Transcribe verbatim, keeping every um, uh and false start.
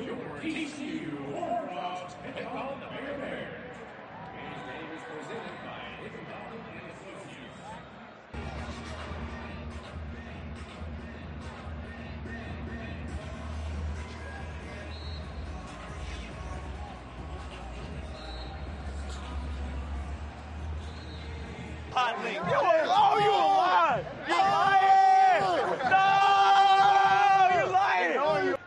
your T C U Horned Frogs take on the Bear Bears. Today's game is presented by Hickenbottom and Associates. Hot link. Oh, you lying! You lying! No! You're lying! No, you